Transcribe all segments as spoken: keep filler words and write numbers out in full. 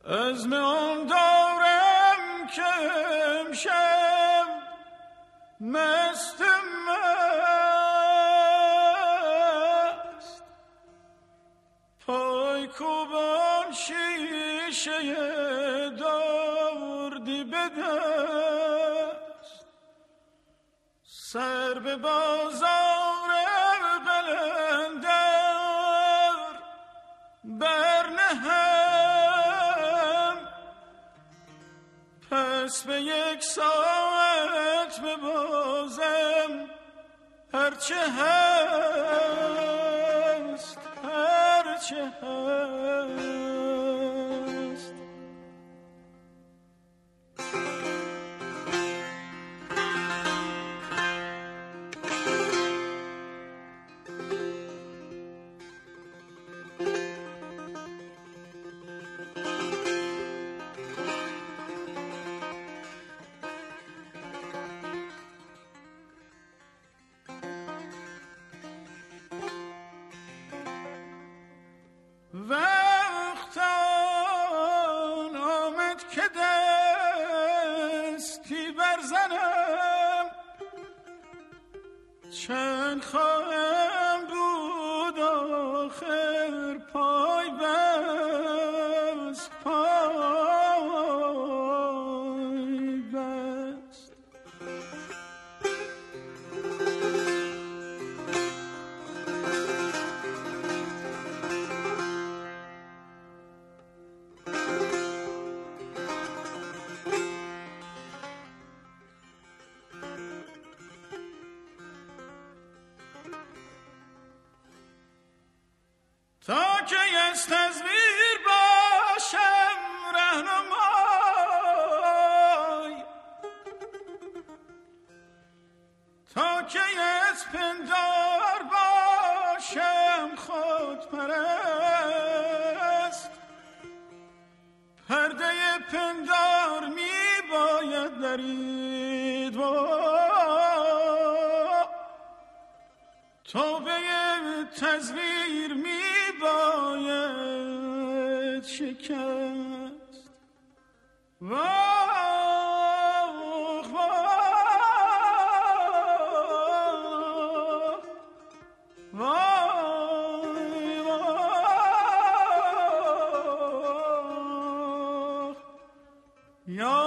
از من دارم که امشب مست مست پای کوبان شیشه دردی به دست سر به بازار قلندر برنهم پس به یک ساعت به بازم هرچه هست هرچه هست. وقت آن آمد که دستی برزنم چند خواهم بود آخر پای بست پای بست تا که از تزویر باشم رهنمای تا که از پندار باشم خودپرست پرده پندار می باید درید و توبه تزویر می باید شکست. واه واه وای واه یا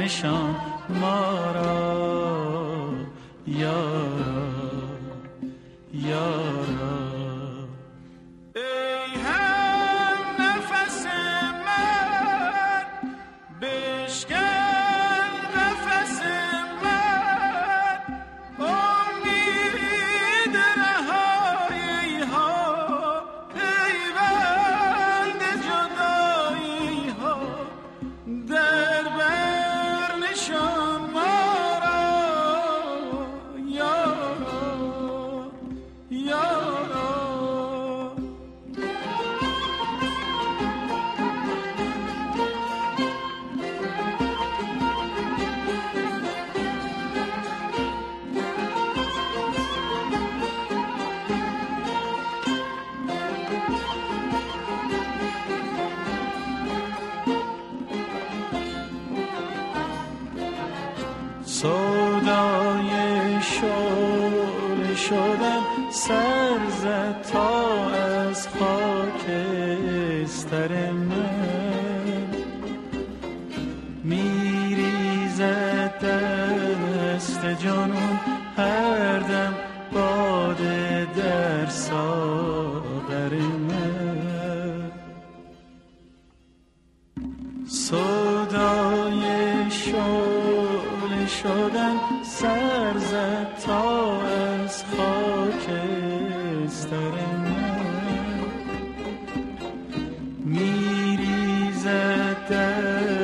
نشان ما را یارا یارا. ای هم نفس من بشکن نفس من امید رهایی ها پیوند جدایی ها در بر نشان ما را یارا یارا. سودای شعله شدن سر زد تا از خاکستر من میریزد دست جنون هر دم باده در ساغر من. سودای شعله شدن سر زد تا از خاکستر من میریزد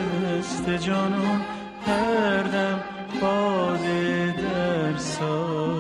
دست جنون هر دم باده در ساغر